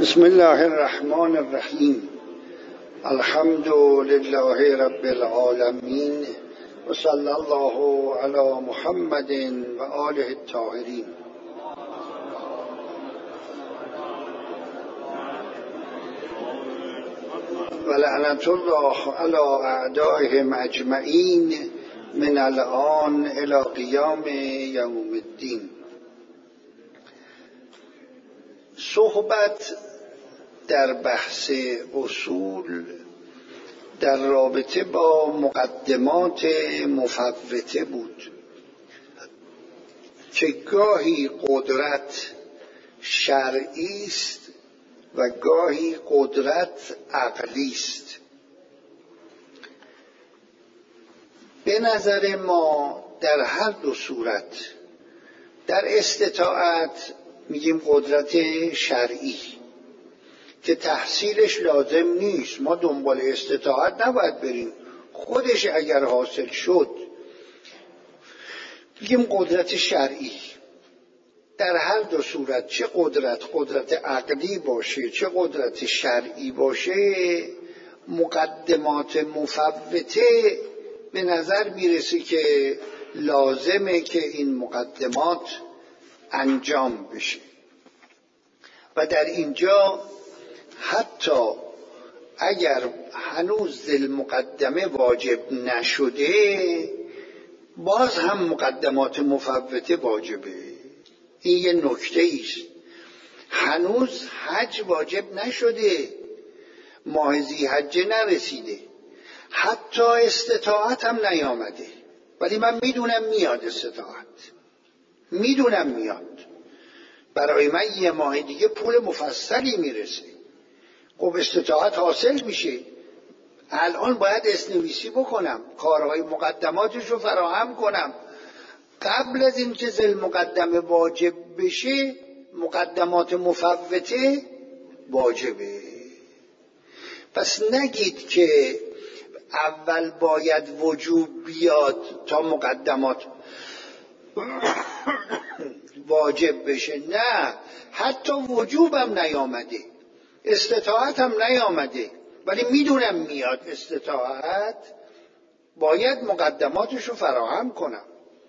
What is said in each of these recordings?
بسم الله الرحمن الرحیم. الحمد لله رب العالمین و صلی الله علی محمد و آله الطاهرین. و لعنت الله علی اعدائهم اجمعین من الآن الی قیام یوم الدین. صحبت در بحث اصول در رابطه با مقدمات مفوته بود که گاهی قدرت شرعی است و گاهی قدرت عقلی است. به نظر ما در هر دو صورت، در استطاعت میگیم قدرت شرعی که تحصیلش لازم نیست، ما دنبال استطاعت نباید بریم، خودش اگر حاصل شد میگیم قدرت شرعی. در هر دو صورت، چه قدرت عقلی باشه چه قدرت شرعی باشه، مقدمات مفوته به نظر میرسه که لازمه که این مقدمات انجام بشه. و در اینجا حتی اگر هنوز مقدمه واجب نشده، باز هم مقدمات مفوته واجبه. این یه نکته ایست. هنوز حج واجب نشده، ماه ذی‌حجه نرسیده، حتی استطاعت هم نیامده، ولی من میدونم میاد استطاعت، میدونم میاد، برای من یه ماه دیگه پول مفصلی میرسه. خب استطاعت حاصل میشه، الان باید اسنویسی بکنم، کارهای مقدماتش رو فراهم کنم. قبل از اینکه مقدمه واجب بشه، مقدمات مفوته واجبه. پس نگید که اول باید وجوب بیاد تا مقدمات واجب بشه. نه، حتی وجوب هم نیامده، استطاعت هم نیامده، ولی میدونم میاد استطاعت، باید مقدماتش رو فراهم کنم.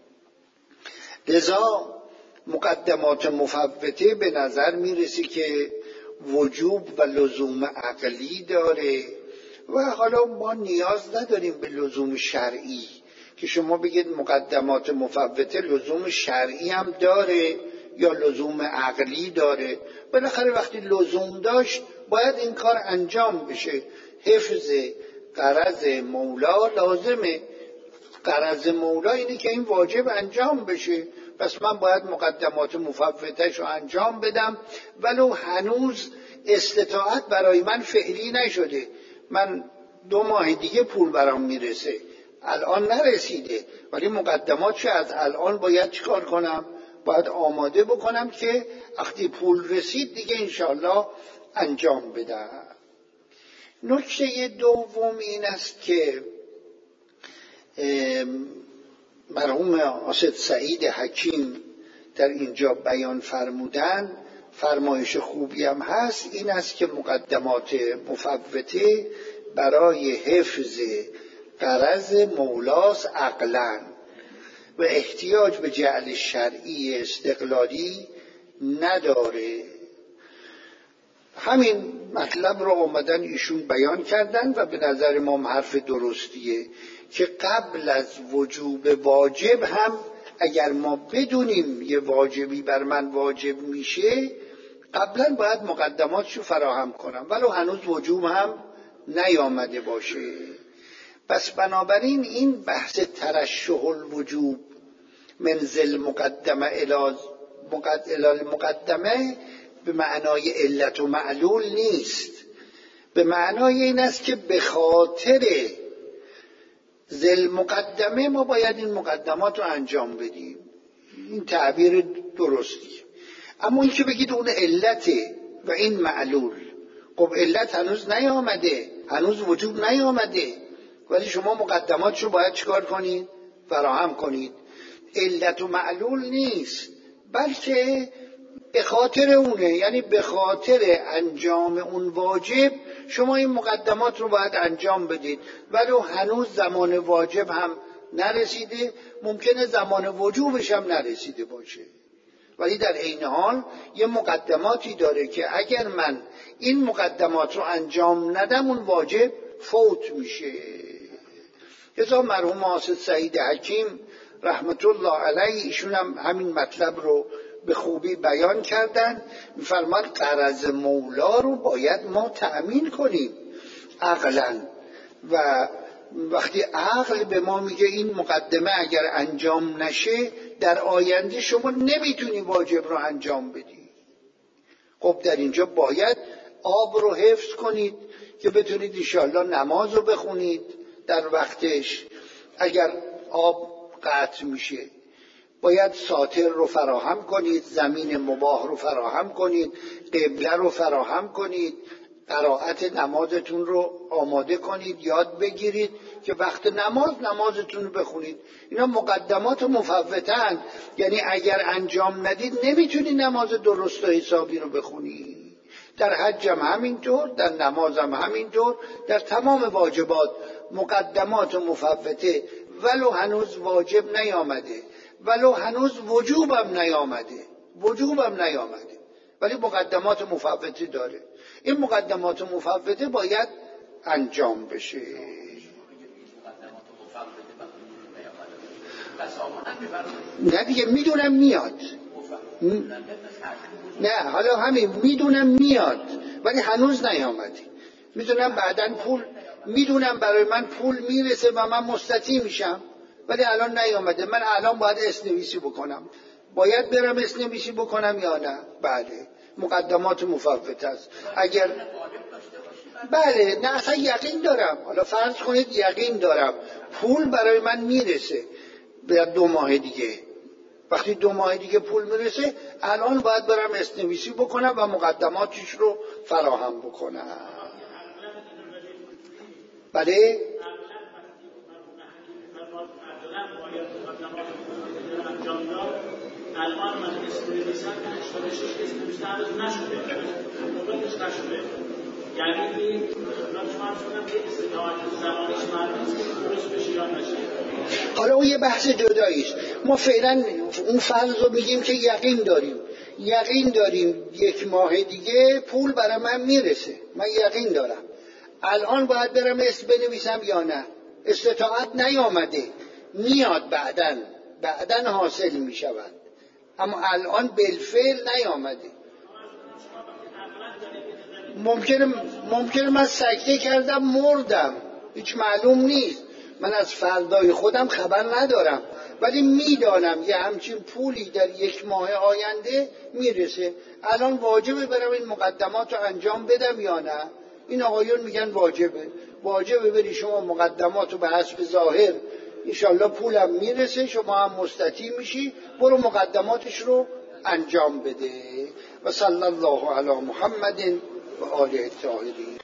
لذا مقدمات مفوته به نظر میرسی که وجوب و لزوم عقلی داره و حالا ما نیاز نداریم به لزوم شرعی که شما بگید مقدمات مفوته لزوم شرعی هم داره یا لزوم عقلی داره. بالاخره وقتی لزوم داشت باید این کار انجام بشه. حفظ غرض مولا لازمه، غرض مولا اینه که این واجب انجام بشه، پس من باید مقدمات مفوتش رو انجام بدم ولو هنوز استطاعت برای من فعلی نشده. من 2 ماه دیگه پول برام میرسه، الان نرسیده، ولی مقدماتش از الان باید چیکار کنم؟ باید آماده بکنم که وقتی پول رسید دیگه انشالله انجام بدم. نکته دوم این است که مرحوم اسد سعید حکیم در اینجا بیان فرمودن، فرمایش خوبی هم هست، این است که مقدمات مفوته برای حفظ غرض مولاس عقلاً و احتیاج به جعل شرعی استقلالی نداره. همین مطلب رو آمدن ایشون بیان کردن و به نظر ما حرف درستیه که قبل از وجوب واجب هم اگر ما بدونیم یه واجبی بر من واجب میشه، قبلا باید مقدماتشو فراهم کنم ولو هنوز وجوب هم نیامده باشه. پس بنابراین این بحث ترشح الوجوب منزل مقدمه الی مقدمه به معنای علت و معلول نیست، به معنای این است که به خاطر مقدمه ما باید این مقدمات رو انجام بدیم. این تعبیر درستیه. اما این که بگید اون علته و این معلول، خب علت هنوز نیامده، هنوز وجوب نیامده، ولی شما مقدماتشو باید چیکار کنید؟ فراهم کنید. علت و معلول نیست، بلکه به خاطر اونه، یعنی به خاطر انجام اون واجب شما این مقدمات رو باید انجام بدید، ولو هنوز زمان واجب هم نرسیده، ممکنه زمان وجوبش هم نرسیده باشه، ولی در عین حال یه مقدماتی داره که اگر من این مقدمات رو انجام ندم اون واجب فوت میشه. لذا مرحوم حافظ سعید حکیم رحمت الله علیه ایشون هم همین مطلب رو به خوبی بیان کردن. می‌فرماد قرض مولا رو باید ما تأمین کنیم عقلاً، و وقتی عقل به ما میگه این مقدمه اگر انجام نشه در آینده شما نمیتونی واجب رو انجام بدی، خب در اینجا باید آب رو حفظ کنید که بتونید انشاءالله نماز رو بخونید در وقتش. اگر آب قطع میشه باید ساتر رو فراهم کنید، زمین مباح رو فراهم کنید، قبله رو فراهم کنید، قرائت نمازتون رو آماده کنید، یاد بگیرید که وقت نمازتون رو بخونید. اینا مقدمات مفوتن، یعنی اگر انجام ندید نمیتونید نماز درست و حسابی رو بخونید. در حج هم همینطور، در نماز هم همینطور، در تمام واجبات مقدمات مفوته، ولو هنوز واجب نیامده، ولو هنوز وجوبم نیامده، ولی مقدمات مفوته داره. این مقدمات مفوته باید انجام بشه. نه دیگه میدونم میاد، نه حالا همین میدونم میاد ولی هنوز نیامده. میدونم بعدن میدونم برای من پول میرسه و من مستطیع میشم ولی الان نیامده. من الان باید اسنویسی بکنم، باید برم اسنویسی بکنم یا نه؟ بله، مقدمات مفوته است. اگر بله، نه اصلا یقین دارم، حالا فرض کنید یقین دارم پول برای من میرسه به 2 ماه دیگه، وقتی 2 ماه دیگه پول میرسه الان باید برم اسنویسی بکنم و مقدماتش رو فراهم بکنم. بله الان من اسنویسم 86 اسنویسم هنوز نشده، یعنی این لطفاً شدم که استطاعت زمانش معلوم که درست بشه یا نشه. حالا اون یه بحث جداییست. ما فعلا اون فرض رو میگیم که یقین داریم 1 ماه دیگه پول برای من میرسه، من یقین دارم. الان باید برم اسم بنویسم یا نه؟ استطاعت نیامده، میاد بعدن حاصل میشود، اما الان بالفعل نیامده. ممکنه من سکته کردم مردم، هیچ معلوم نیست، من از فردای خودم خبر ندارم، ولی میدانم یه همچین پولی در 1 ماه آینده میرسه. الان واجبه برم این مقدمات رو انجام بدم یا نه؟ این آقایون میگن واجبه بری شما مقدمات رو به حسب ظاهر انشالله پولم میرسه، شما هم مستطیع میشی، برو مقدماتش رو انجام بده. و صلی الله علی محمد و آله الطاهرین.